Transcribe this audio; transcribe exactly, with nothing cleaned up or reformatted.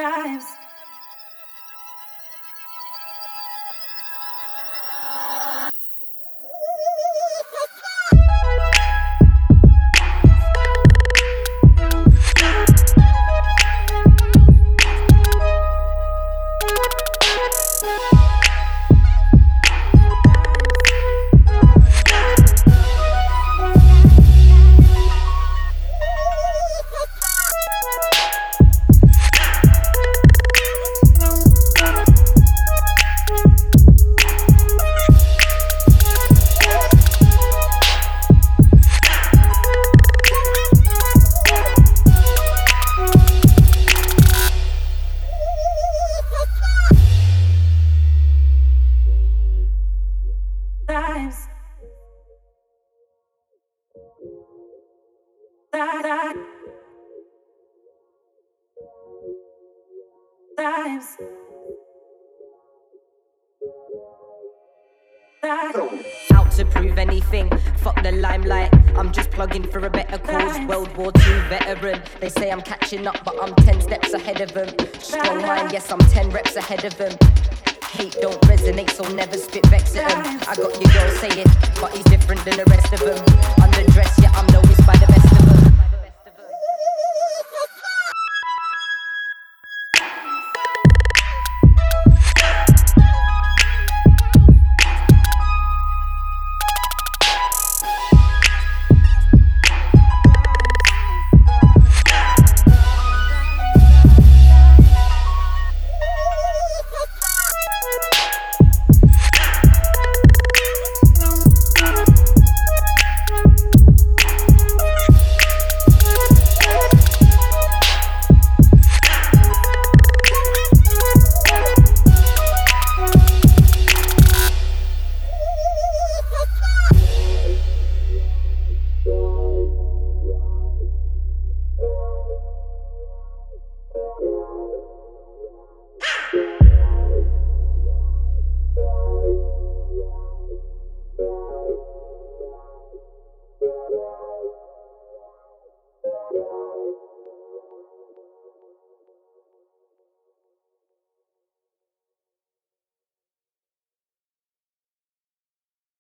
Vibes. Vibes. Vibes. Out to prove anything, fuck the limelight. I'm just plugging for a better cause. World War Two veteran. They say I'm catching up, but I'm ten steps ahead of them. Strong mind, yes, I'm ten reps ahead of them. Hate don't resonate, so never spit vex at him. I got your girl saying, but he's different than the rest of them. Underdressed, yeah, I'm noticed by the best